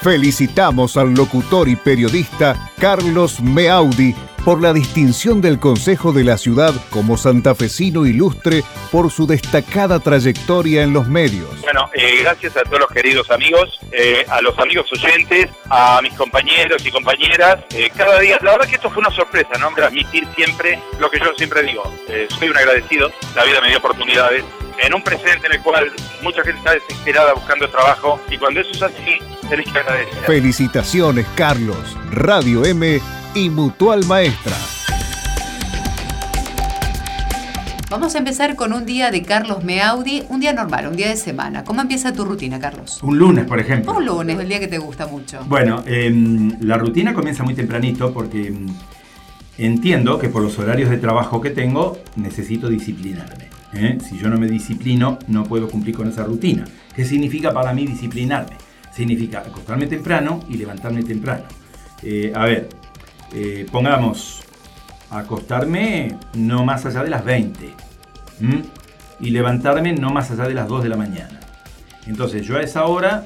Felicitamos al locutor y periodista Carlos Meaudi por la distinción del Consejo de la Ciudad como santafesino ilustre por su destacada trayectoria en los medios. Bueno, gracias a todos los queridos amigos, a los amigos oyentes, a mis compañeros y compañeras. Cada día, la verdad que esto fue una sorpresa, ¿no? Transmitir siempre lo que yo siempre digo. Soy un agradecido, la vida me dio oportunidades. En un presente en el cual mucha gente está desesperada buscando trabajo, y cuando eso es así, tenés que agradecer. Felicitaciones, Carlos, Radio M y Mutual Maestra. Vamos a empezar con un día de Carlos Meaudi, un día normal, un día de semana. ¿Cómo empieza tu rutina, Carlos? Un lunes, por ejemplo. Un lunes, el día que te gusta mucho. Bueno, la rutina comienza muy tempranito porque entiendo que por los horarios de trabajo que tengo necesito disciplinarme. Si yo no me disciplino, no puedo cumplir con esa rutina. ¿Qué significa para mí disciplinarme? Significa acostarme temprano y levantarme temprano. Pongamos, acostarme no más allá de las 20 y levantarme no más allá de las 2 de la mañana. Entonces yo a esa hora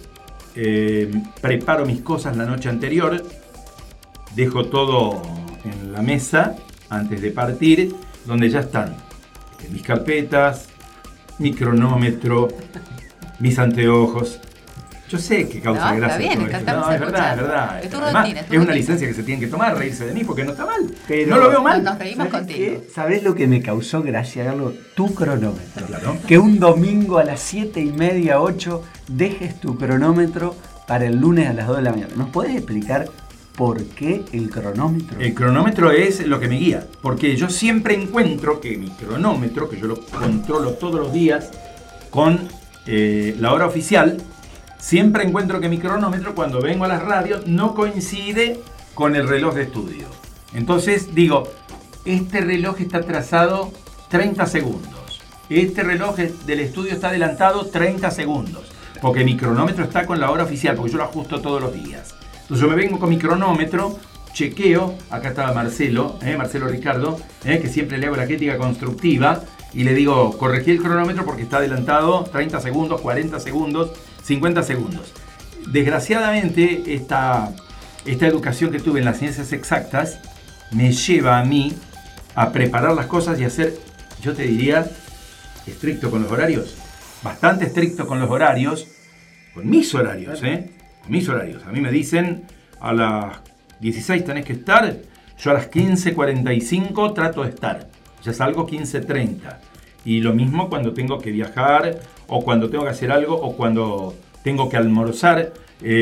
preparo mis cosas la noche anterior, dejo todo en la mesa antes de partir, donde ya están mis carpetas, mi cronómetro, mis anteojos. Yo sé que causa gracia. Está bien, todo esto. No, es verdad. Es tu Además, rutina, es una licencia que se tiene que tomar, reírse de mí, porque no está mal. Pero no lo veo mal. Nos reímos contigo. ¿Sabés lo que me causó gracia, Carlos? Tu cronómetro. Claro. Que un domingo a las 7:30, 8, dejes tu cronómetro para el lunes a las 2 de la mañana. ¿Nos podés explicar por qué el cronómetro? El cronómetro es lo que me guía, porque yo siempre encuentro que mi cronómetro, que yo lo controlo todos los días con la hora oficial, siempre encuentro que mi cronómetro cuando vengo a las radios no coincide con el reloj de estudio. Entonces digo, este reloj está atrasado 30 segundos. Este reloj del estudio está adelantado 30 segundos. Porque mi cronómetro está con la hora oficial, porque yo lo ajusto todos los días. Entonces yo me vengo con mi cronómetro, chequeo, acá estaba Marcelo Ricardo, que siempre le hago la crítica constructiva, y le digo, corregí el cronómetro porque está adelantado 30 segundos, 40 segundos, 50 segundos. Desgraciadamente, esta educación que tuve en las ciencias exactas me lleva a mí a preparar las cosas y a ser, yo te diría, estricto con los horarios. Bastante estricto con los horarios, con mis horarios, con mis horarios. A mí me dicen, a las 16 tenés que estar, yo a las 15:45 trato de estar. Ya salgo 15:30. Y lo mismo cuando tengo que viajar, o cuando tengo que hacer algo, o cuando tengo que almorzar.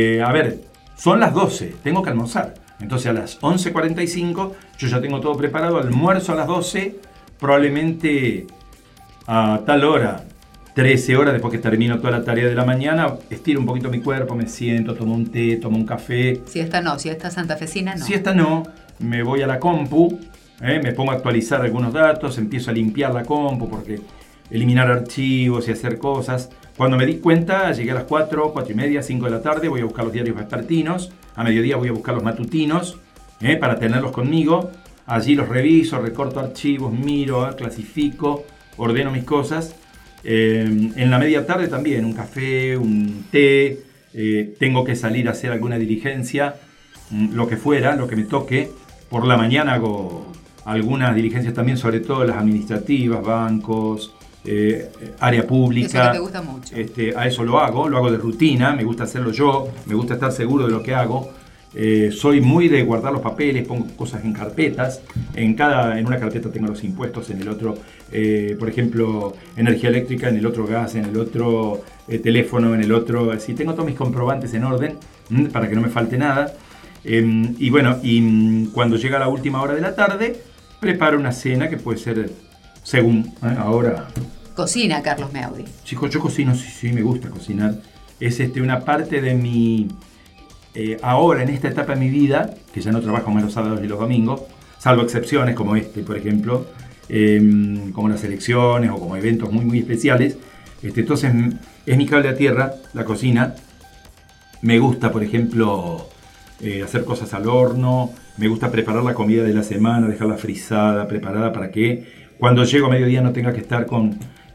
Son las 12, tengo que almorzar. Entonces a las 11:45 yo ya tengo todo preparado, almuerzo a las 12, probablemente a tal hora, 13 horas después que termino toda la tarea de la mañana, estiro un poquito mi cuerpo, me siento, tomo un té, tomo un café. Siesta santafesina no. Siesta no, me voy a la compu, me pongo a actualizar algunos datos, empiezo a limpiar la compu porque eliminar archivos y hacer cosas. Cuando me di cuenta, llegué a las 4, 4:30, 5 de la tarde, voy a buscar los diarios vespertinos, a mediodía voy a buscar los matutinos, para tenerlos conmigo. Allí los reviso, recorto archivos, miro, clasifico, ordeno mis cosas. En la media tarde también, un café, un té, tengo que salir a hacer alguna diligencia, lo que fuera, lo que me toque. Por la mañana hago algunas diligencias también, sobre todo las administrativas, bancos, área pública. Eso que te gusta mucho. A eso lo hago de rutina, me gusta hacerlo yo, me gusta estar seguro de lo que hago. Soy muy de guardar los papeles, pongo cosas en carpetas. En una carpeta tengo los impuestos, en el otro, por ejemplo, energía eléctrica, en el otro gas, en el otro teléfono, en el otro. Así tengo todos mis comprobantes en orden para que no me falte nada. Y cuando llega la última hora de la tarde, preparo una cena que puede ser según ahora. Cocina, Carlos Meaudi. Chicos, yo cocino, sí, me gusta cocinar. Es una parte de mi. Ahora, en esta etapa de mi vida, que ya no trabajo más los sábados y los domingos, salvo excepciones como por ejemplo, como las elecciones o como eventos muy, muy especiales. Entonces, es mi cable a tierra, la cocina. Me gusta, por ejemplo, hacer cosas al horno. Me gusta preparar la comida de la semana, dejarla frisada, preparada para que cuando llego a mediodía no tenga que estar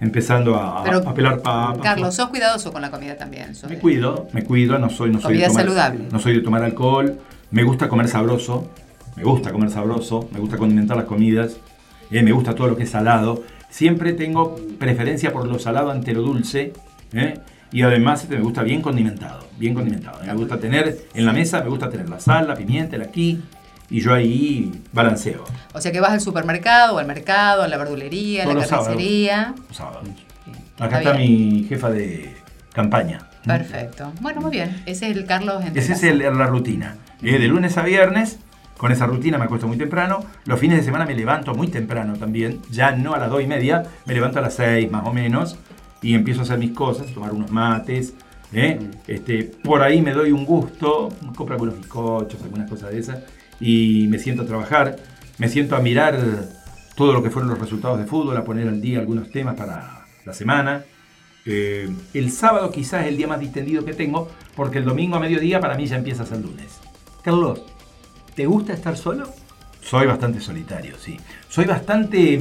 empezando a pelar papas. Carlos, sos cuidadoso con la comida también. Me cuido, no soy comida saludable. No soy de tomar alcohol, me gusta comer sabroso, me gusta condimentar las comidas, me gusta todo lo que es salado. Siempre tengo preferencia por lo salado ante lo dulce, y además me gusta bien condimentado. Me gusta tener en la mesa, me gusta tener la sal, la pimienta, el ají, y yo ahí balanceo. O sea que vas al supermercado, o al mercado, a la verdulería, a la carnicería. Los sábados. Acá está mi jefa de campaña. Perfecto. Bueno, muy bien. Ese es el Carlos en Esa es la rutina. De lunes a viernes. Con esa rutina me acuesto muy temprano. Los fines de semana me levanto muy temprano también. Ya no a las 2:30, me levanto a las 6 más o menos. Y empiezo a hacer mis cosas, tomar unos mates. Por ahí me doy un gusto. Compro algunos bizcochos, algunas cosas de esas. Y me siento a trabajar. Me siento a mirar todo lo que fueron los resultados de fútbol. A poner al día algunos temas para la semana. El sábado quizás es el día más distendido que tengo. Porque el domingo a mediodía para mí ya empieza a ser lunes. Carlos, ¿te gusta estar solo? Soy bastante solitario, sí. Soy bastante...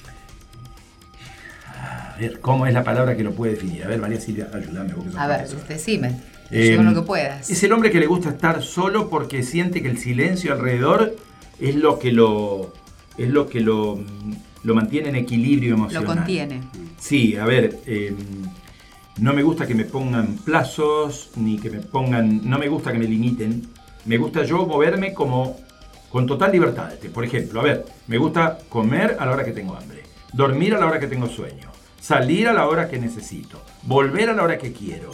A ver, ¿cómo es la palabra que lo puede definir? A ver, María Silvia, ayúdame. A ver, decime. Con lo que puedas. Es el hombre que le gusta estar solo porque siente que el silencio alrededor es lo que lo mantiene en equilibrio emocional. Lo contiene. Sí, a ver... no me gusta que me pongan plazos, ni que me pongan... No me gusta que me limiten. Me gusta yo moverme con total libertad. Por ejemplo, a ver, me gusta comer a la hora que tengo hambre, dormir a la hora que tengo sueño, salir a la hora que necesito, volver a la hora que quiero.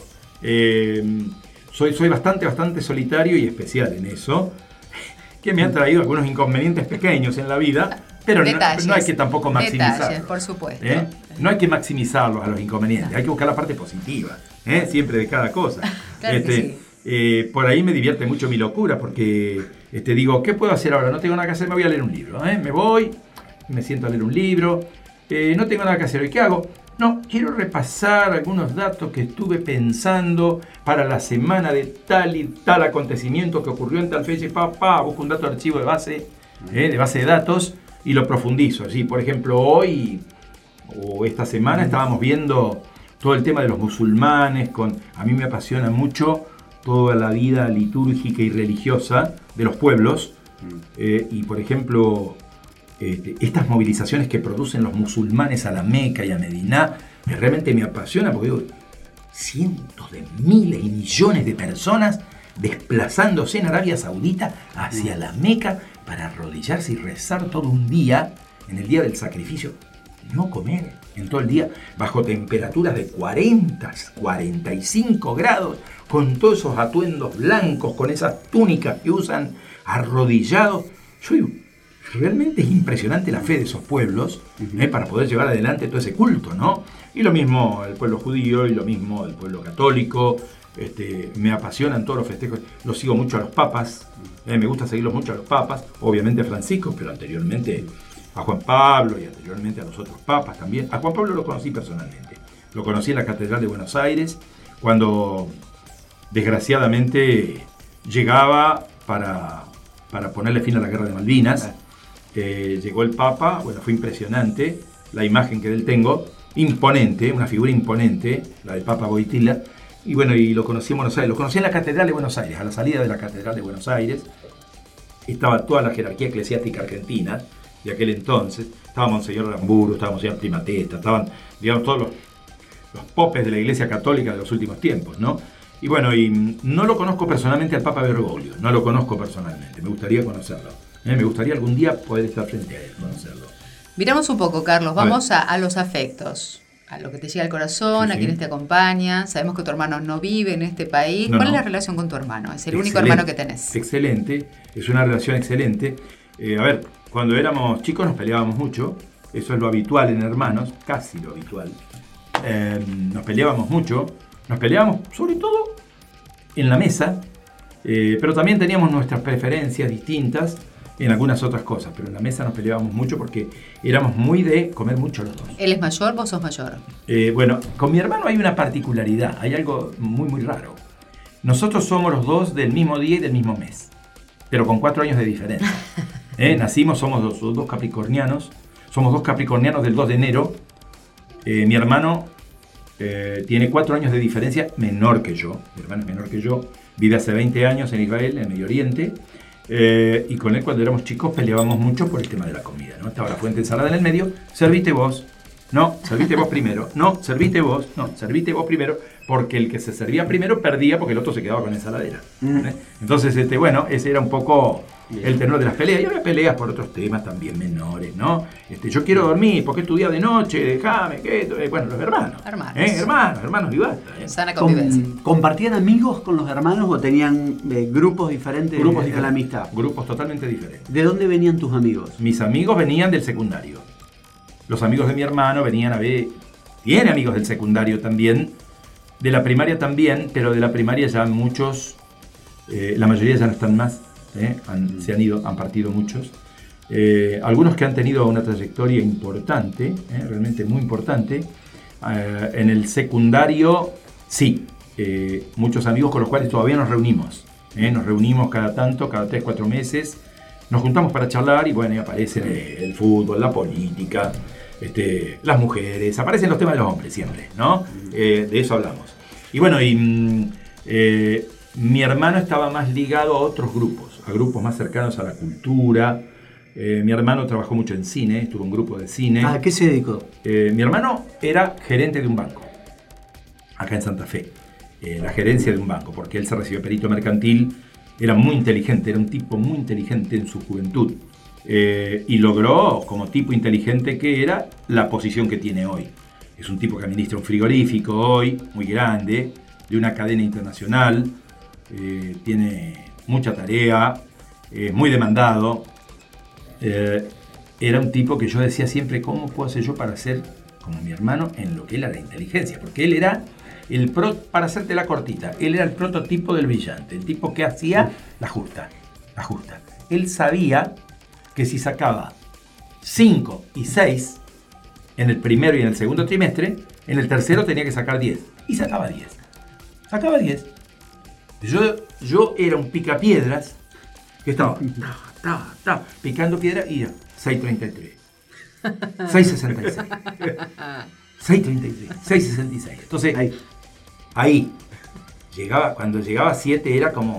Soy bastante solitario y especial en eso, que me han traído algunos inconvenientes pequeños en la vida, pero no hay que tampoco maximizarlos. Detalles, por supuesto. No hay que maximizarlos a los inconvenientes, hay que buscar la parte positiva, siempre de cada cosa. Claro que sí. Por ahí me divierte mucho mi locura, porque digo, ¿qué puedo hacer ahora? No tengo nada que hacer, me voy a leer un libro. Me voy, me siento a leer un libro, no tengo nada que hacer. ¿Y qué hago? No, quiero repasar algunos datos que estuve pensando para la semana de tal y tal acontecimiento que ocurrió en tal fecha. Busco un dato de archivo de base de datos y lo profundizo. Así, por ejemplo, hoy o esta semana estábamos viendo todo el tema de los musulmanes. A mí me apasiona mucho toda la vida litúrgica y religiosa de los pueblos, y por ejemplo estas movilizaciones que producen los musulmanes a la Meca y a Mediná, realmente me apasiona porque digo, cientos de miles y millones de personas desplazándose en Arabia Saudita hacia la Meca para arrodillarse y rezar todo un día, en el día del sacrificio, no comer en todo el día, bajo temperaturas de 40, 45 grados, con todos esos atuendos blancos, con esas túnicas que usan, arrodillados. Realmente es impresionante la fe de esos pueblos, para poder llevar adelante todo ese culto, ¿no? Y lo mismo el pueblo judío y lo mismo el pueblo católico. Me apasionan todos los festejos, los sigo mucho a los papas, me gusta seguirlos mucho a los papas, obviamente a Francisco, pero anteriormente a Juan Pablo y anteriormente a los otros papas también. A Juan Pablo lo conocí personalmente, lo conocí en la Catedral de Buenos Aires, cuando desgraciadamente llegaba para ponerle fin a la Guerra de Malvinas. Llegó el Papa, fue impresionante la imagen que de él tengo, imponente, una figura imponente, la del Papa Wojtyla, y lo conocí en Buenos Aires, lo conocí en la Catedral de Buenos Aires, a la salida de la Catedral de Buenos Aires, estaba toda la jerarquía eclesiástica argentina de aquel entonces, estaba Monseñor Aramburu, estaba Monseñor Primatesta, estaban, digamos, todos los popes de la Iglesia Católica de los últimos tiempos, ¿no? Y no lo conozco personalmente al Papa Bergoglio, no lo conozco personalmente, me gustaría conocerlo. Me gustaría algún día poder estar frente a él, conocerlo. Miramos un poco, Carlos, vamos a los afectos, a lo que te llega al corazón, a quienes te acompañan. Sabemos que tu hermano no vive en este país. ¿Cuál es la relación con tu hermano? Es el único hermano que tenés. Excelente, es una relación excelente. Cuando éramos chicos nos peleábamos mucho, eso es lo habitual en hermanos, casi lo habitual. Nos peleábamos mucho, nos peleábamos sobre todo en la mesa, pero también teníamos nuestras preferencias distintas en algunas otras cosas, pero en la mesa nos peleábamos mucho porque éramos muy de comer mucho los dos. ¿Él es mayor, vos sos mayor? Con mi hermano hay una particularidad, hay algo muy muy raro. Nosotros somos los dos del mismo día y del mismo mes, pero con 4 años de diferencia. Nacimos, somos dos capricornianos, somos dos capricornianos del 2 de enero, Mi hermano tiene 4 años de diferencia, menor que yo. Mi hermano es menor que yo, vive hace 20 años en Israel, en Medio Oriente. Y con él cuando éramos chicos peleábamos mucho por el tema de la comida, ¿no? Estaba la fuente de ensalada en el medio, servite vos, no, servite vos primero, no, servite vos, no, servite vos primero, porque el que se servía primero perdía porque el otro se quedaba con la ensaladera. Entonces, bueno, ese era un poco el tenor de las peleas. Y había peleas por otros temas también menores, ¿no? Yo quiero dormir, ¿por qué estudiar de noche? Déjame, ¿qué? Bueno, los hermanos. Hermanos y basta. Sana convivencia. ¿Compartían amigos con los hermanos o tenían grupos diferentes de la amistad? Grupos totalmente diferentes. ¿De dónde venían tus amigos? Mis amigos venían del secundario. Los amigos de mi hermano venían a ver... Tiene amigos del secundario también, de la primaria también, pero de la primaria ya muchos, la mayoría ya no están más, se han ido, han partido muchos. Algunos que han tenido una trayectoria importante, realmente muy importante. En el secundario, sí, muchos amigos con los cuales todavía nos reunimos. Nos reunimos cada tanto, cada 3-4 meses. Nos juntamos para charlar y bueno, y aparece el fútbol, la política, las mujeres, aparecen los temas de los hombres siempre, ¿no? De eso hablamos. Y bueno, mi hermano estaba más ligado a otros grupos, a grupos más cercanos a la cultura. Mi hermano trabajó mucho en cine, estuvo en un grupo de cine. ¿A qué se dedicó? Mi hermano era gerente de un banco, acá en Santa Fe. La gerencia de un banco, porque él se recibió perito mercantil. Era muy inteligente, era un tipo muy inteligente en su juventud. Y logró, como tipo inteligente que era, la posición que tiene hoy. Es un tipo que administra un frigorífico hoy, muy grande, de una cadena internacional. Tiene mucha tarea, muy demandado. Era un tipo que yo decía siempre, ¿cómo puedo hacer yo para ser como mi hermano en lo que era la inteligencia? Porque él era... para hacerte la cortita, él era el prototipo del brillante, el tipo que hacía la justa. Él sabía que si sacaba 5 y 6 en el primero y en el segundo trimestre, en el tercero tenía que sacar 10. Y sacaba 10. Yo era un picapiedras que estaba picando piedra y era 6.33, 6.66. 6.33, 6.66. Entonces, ahí llegaba, cuando llegaba a 7 era como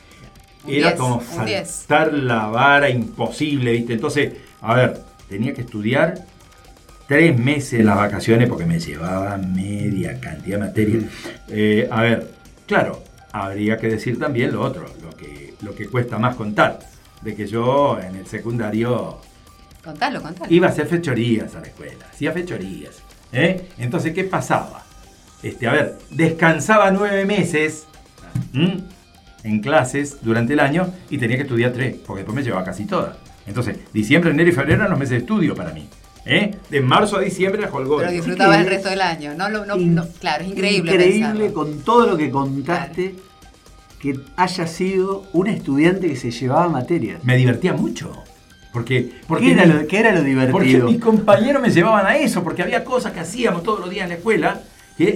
saltar la vara imposible, ¿viste? Entonces, a ver, tenía que estudiar 3 meses en las vacaciones porque me llevaba media cantidad de materia. A ver, claro, habría que decir también lo otro, lo que cuesta más contar, de que yo en el secundario Contalo. Iba a hacer fechorías a la escuela, hacía fechorías. Entonces, ¿qué pasaba? Descansaba 9 meses en clases durante el año y tenía que estudiar 3, porque después me llevaba casi todas. Entonces, diciembre, enero y febrero eran los meses de estudio para mí. De marzo a diciembre la holgó. Pero disfrutabas el resto del año. Claro, es increíble. Increíble con todo lo que contaste, claro, que haya sido un estudiante que se llevaba materias. Me divertía mucho. Porque ¿Qué era lo divertido? Porque mis compañeros me llevaban a eso, porque había cosas que hacíamos todos los días en la escuela, que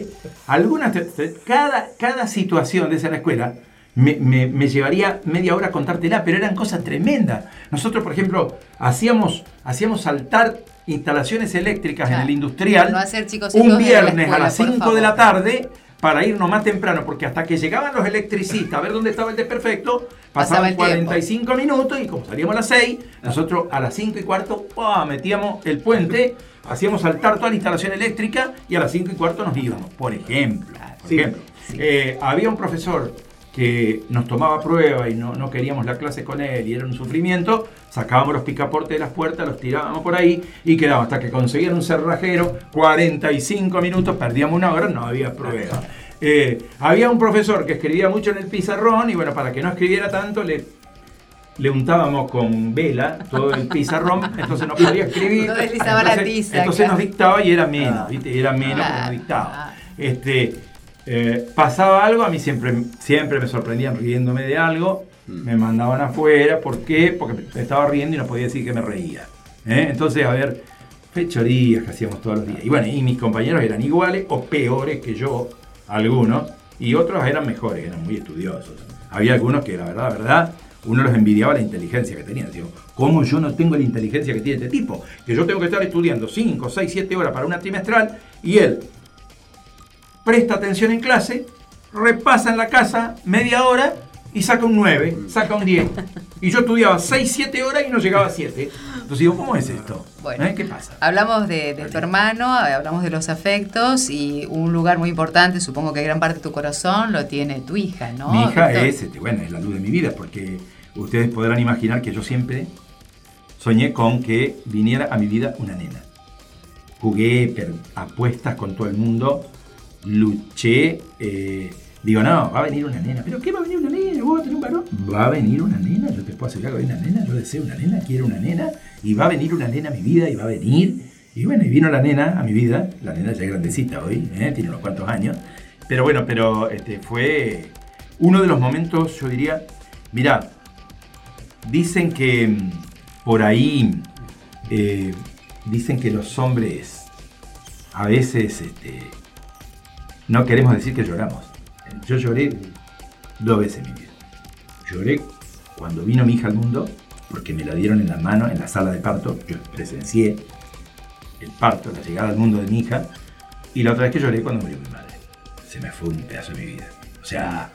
cada situación de esa en la escuela me llevaría media hora a contártela, pero eran cosas tremendas. Nosotros, por ejemplo, hacíamos saltar instalaciones eléctricas, claro, en el industrial, un viernes a las 5 de la tarde, para irnos más temprano, porque hasta que llegaban los electricistas a ver dónde estaba el desperfecto, pasaban 45 minutos, y como salíamos a las 6, nosotros a las 5:15 metíamos el puente, hacíamos saltar toda la instalación eléctrica y a las 5:15 nos íbamos, por ejemplo. Sí. Había un profesor que nos tomaba prueba y no queríamos la clase con él y era un sufrimiento, sacábamos los picaportes de las puertas, los tirábamos por ahí y quedábamos hasta que conseguían un cerrajero, 45 minutos, perdíamos 1 hora, no había prueba. Había un profesor que escribía mucho en el pizarrón y bueno, para que no escribiera tanto le untábamos con vela todo el pizarrón, entonces no podía escribir. No deslizaba la tiza. Entonces claro, nos dictaba y era menos, ¿viste? Era menos, claro, porque nos dictaba. Pasaba algo, a mí siempre me sorprendían riéndome de algo, me mandaban afuera. ¿Por qué? Porque me estaba riendo y no podía decir que me reía. Entonces, fechorías que hacíamos todos los días. Y bueno, y mis compañeros eran iguales o peores que yo, algunos, y otros eran mejores, eran muy estudiosos. Había algunos que, la verdad, uno los envidiaba la inteligencia que tenían. Digo, ¿cómo yo no tengo la inteligencia que tiene este tipo? Que yo tengo que estar estudiando 5, 6, 7 horas para una trimestral y él presta atención en clase, repasa en la casa media hora y saca un 9, saca un 10. Y yo estudiaba 6, 7 horas y no llegaba a 7. Entonces digo, ¿cómo es esto? Bueno, ¿qué pasa? Hablamos de tu hermano, hablamos de los afectos y un lugar muy importante, supongo que gran parte de tu corazón lo tiene tu hija, ¿no? Mi hija es la luz de mi vida, porque ustedes podrán imaginar que yo siempre soñé con que viniera a mi vida una nena. Jugué apuestas con todo el mundo, luché, digo, no, va a venir una nena. ¿Pero qué va a venir una nena? ¿Vos vas a tener un varón? Va a venir una nena, yo te puedo asegurar que va a venir una nena, yo deseo una nena, quiero una nena, y va a venir una nena a mi vida, y va a venir. Y bueno, y vino la nena a mi vida, la nena ya es grandecita hoy, tiene unos cuantos años. Pero bueno, fue uno de los momentos, yo diría, mirá, dicen que por ahí, dicen que los hombres a veces no queremos decir que lloramos. Yo lloré 2 veces en mi vida. Lloré cuando vino mi hija al mundo, porque me la dieron en la mano en la sala de parto. Yo presencié el parto, la llegada al mundo de mi hija. Y la otra vez que lloré cuando murió mi madre. Se me fue un pedazo de mi vida. O sea,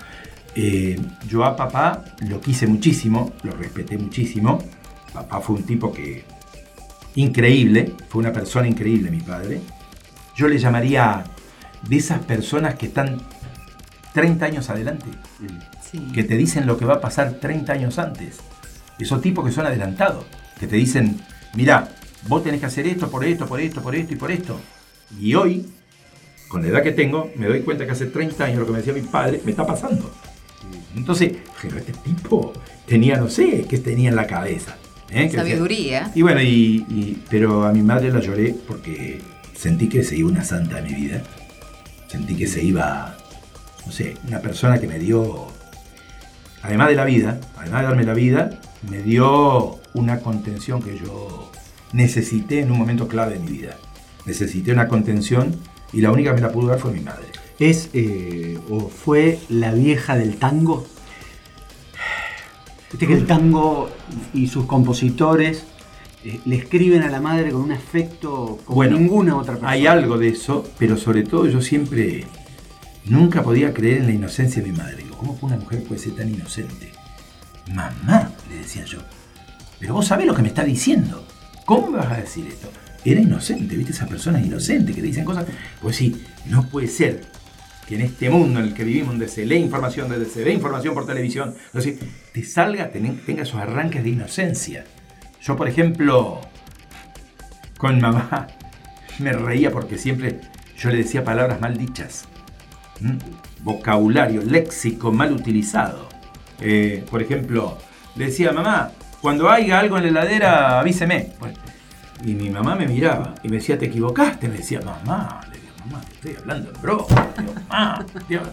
yo a papá lo quise muchísimo, lo respeté muchísimo. Papá fue un tipo que increíble, fue una persona increíble mi padre. Yo le llamaría de esas personas que están 30 años adelante, sí, que te dicen lo que va a pasar 30 años antes. Esos tipos que son adelantados, que te dicen, mirá, vos tenés que hacer esto, por esto, por esto, por esto y por esto. Y hoy, con la edad que tengo, me doy cuenta que hace 30 años lo que me decía mi padre me está pasando. Entonces, pero este tipo tenía, no sé, qué tenía en la cabeza. Sabiduría. Y bueno, pero a mi madre la lloré porque sentí que se iba una santa de mi vida. Sentí que se iba, no sé, una persona que me dio, además de la vida, además de darme la vida, me dio una contención que yo necesité en un momento clave de mi vida. Necesité una contención y la única que me la pudo dar fue mi madre. ¿Es o fue la vieja del tango? Viste que el tango y sus compositores le escriben a la madre con un afecto como ninguna otra persona. Hay algo de eso, pero sobre todo yo siempre nunca podía creer en la inocencia de mi madre. Digo, ¿cómo una mujer puede ser tan inocente? Mamá, le decía yo, pero vos sabés lo que me está diciendo. ¿Cómo me vas a decir esto? Era inocente, ¿viste? Esas personas inocentes que te dicen cosas. Pues sí, no puede ser que en este mundo en el que vivimos, donde se lee información, donde se ve información por televisión, entonces te salga, tenga esos arranques de inocencia. Yo, por ejemplo, con mamá me reía porque siempre yo le decía palabras mal dichas. Vocabulario, léxico mal utilizado. Por ejemplo, le decía, mamá, cuando haya algo en la heladera, avíseme. Bueno, y mi mamá me miraba y me decía, ¿te equivocaste? Me decía, mamá. Le digo, mamá, te estoy hablando en broma. Digo, mamá,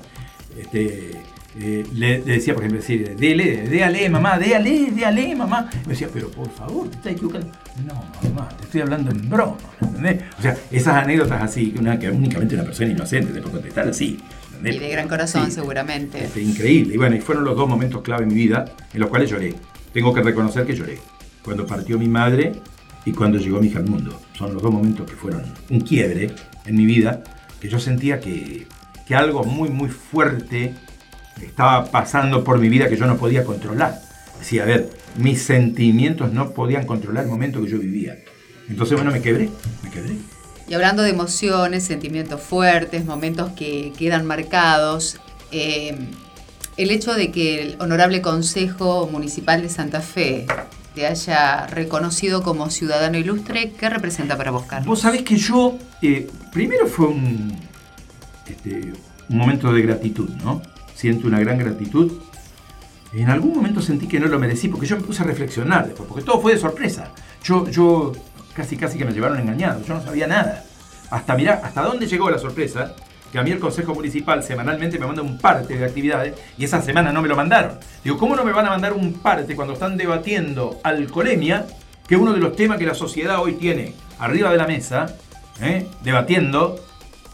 le decía, por ejemplo, decir, déale, mamá, déale, mamá. Me decía, pero por favor, te estás equivocando. No, mamá, te estoy hablando en broma, ¿entendés? O sea, esas anécdotas así, que únicamente una persona inocente te puede contestar así. ¿entendés? Y de gran corazón, sí, seguramente. Increíble. Y bueno, y fueron los 2 momentos clave en mi vida en los cuales lloré. Tengo que reconocer que lloré. Cuando partió mi madre y cuando llegó mi hija al mundo. Son los 2 momentos que fueron un quiebre en mi vida, que yo sentía que algo muy, muy fuerte estaba pasando por mi vida que yo no podía controlar. Decía, a ver, mis sentimientos no podían controlar el momento que yo vivía. Entonces, bueno, me quebré. Y hablando de emociones, sentimientos fuertes, momentos que quedan marcados, el hecho de que el Honorable Consejo Municipal de Santa Fe te haya reconocido como ciudadano ilustre, ¿qué representa para vos, Carlos? Vos sabés que yo, primero fue un momento de gratitud, ¿no? Siento una gran gratitud. En algún momento sentí que no lo merecí, porque yo me puse a reflexionar después, porque todo fue de sorpresa. Yo casi que me llevaron engañado, yo no sabía nada. Hasta dónde llegó la sorpresa, que a mí el Consejo Municipal semanalmente me manda un parte de actividades, y esa semana no me lo mandaron. Digo, ¿cómo no me van a mandar un parte cuando están debatiendo alcoholemia, que es uno de los temas que la sociedad hoy tiene arriba de la mesa, debatiendo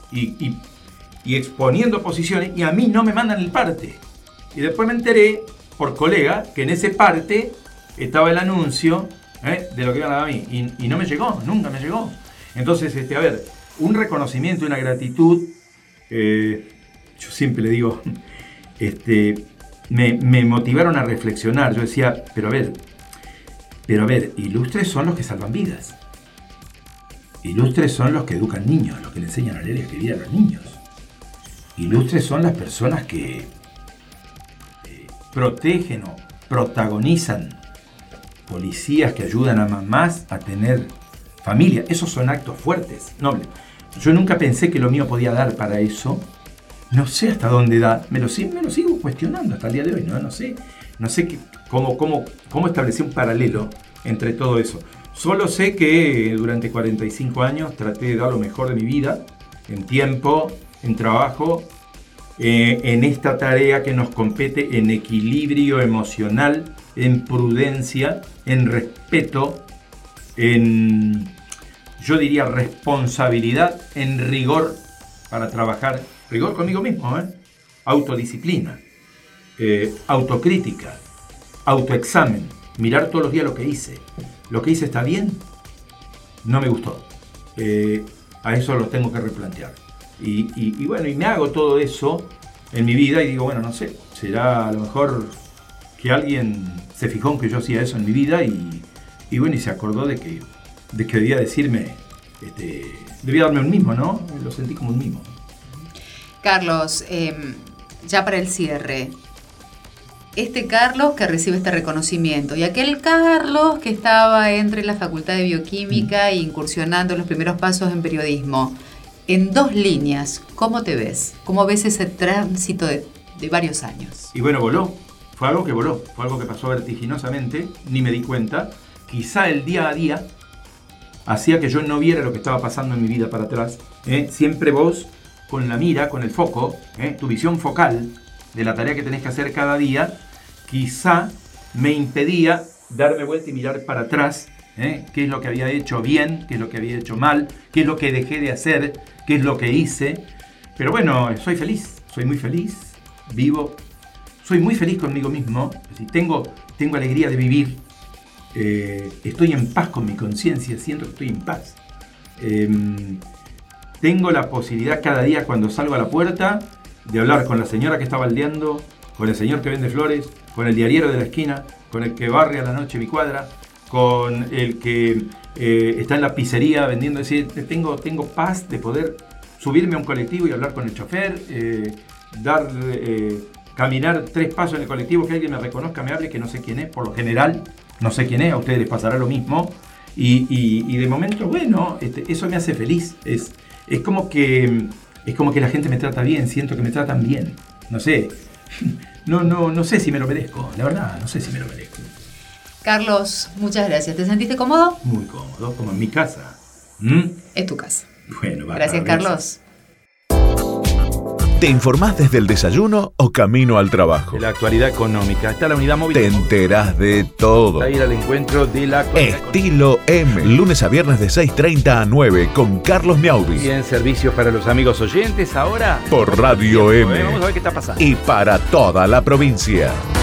y exponiendo posiciones, y a mí no me mandan el parte? Y después me enteré por colega que en ese parte estaba el anuncio de lo que iban a dar a mí. Y no me llegó, nunca me llegó. Entonces, a ver, un reconocimiento, una gratitud, yo siempre le digo, me motivaron a reflexionar. Yo decía, pero a ver, ilustres son los que salvan vidas. Ilustres son los que educan niños, los que le enseñan a leer y a escribir a los niños. Ilustres son las personas que protegen o protagonizan policías que ayudan a mamás a tener familia. Esos son actos fuertes, nobles. Yo nunca pensé que lo mío podía dar para eso. No sé hasta dónde da. Me lo sigo cuestionando hasta el día de hoy. No sé cómo establecer un paralelo entre todo eso. Solo sé que durante 45 años traté de dar lo mejor de mi vida, en tiempo, en trabajo, en esta tarea que nos compete, en equilibrio emocional, en prudencia, en respeto, en, yo diría, responsabilidad, en rigor para trabajar, rigor conmigo mismo, autodisciplina, autocrítica, autoexamen, mirar todos los días lo que hice. ¿Lo que hice está bien? No me gustó. A eso lo tengo que replantear. Y bueno, y me hago todo eso en mi vida y digo, bueno, no sé, será a lo mejor que alguien se fijó en que yo hacía eso en mi vida y bueno, y se acordó de que debía decirme, debía darme un mimo, ¿no? Lo sentí como un mimo. Carlos, ya para el cierre, Carlos que recibe este reconocimiento y aquel Carlos que estaba entre la Facultad de Bioquímica e incursionando en los primeros pasos en periodismo, en 2 líneas, ¿cómo te ves? ¿Cómo ves ese tránsito de varios años? Y bueno, voló. Fue algo que voló. Fue algo que pasó vertiginosamente. Ni me di cuenta. Quizá el día a día hacía que yo no viera lo que estaba pasando en mi vida para atrás. Siempre vos, con la mira, con el foco, tu visión focal de la tarea que tenés que hacer cada día, quizá me impedía darme vuelta y mirar para atrás, qué es lo que había hecho bien, qué es lo que había hecho mal, qué es lo que dejé de hacer, qué es lo que hice. Pero bueno, soy feliz, soy muy feliz, vivo, soy muy feliz conmigo mismo, tengo alegría de vivir, estoy en paz con mi conciencia, siento que estoy en paz. Tengo la posibilidad cada día cuando salgo a la puerta de hablar con la señora que está baldeando, con el señor que vende flores, con el diariero de la esquina, con el que barre a la noche mi cuadra, con el que está en la pizzería vendiendo. Es decir, tengo paz de poder subirme a un colectivo y hablar con el chofer, caminar 3 pasos en el colectivo, que alguien me reconozca, me hable, que no sé quién es, por lo general, no sé quién es, a ustedes les pasará lo mismo. Y de momento, bueno, eso me hace feliz. Es como que la gente me trata bien, siento que me tratan bien. No sé, no sé si me lo merezco, la verdad, no sé si me lo merezco. Carlos, muchas gracias. ¿Te sentiste cómodo? Muy cómodo, como en mi casa. Es tu casa. Bueno, va. Gracias, Carlos. ¿Te informás desde el desayuno o camino al trabajo? De la actualidad económica. Está la unidad móvil. Te enterás de todo. A ir al encuentro de la actualidad. Estilo M. Lunes a viernes de 6:30 a 9 con Carlos Meaudi. Bien, servicios para los amigos oyentes ahora. Por Radio M. Vamos a ver qué está pasando. Y para toda la provincia.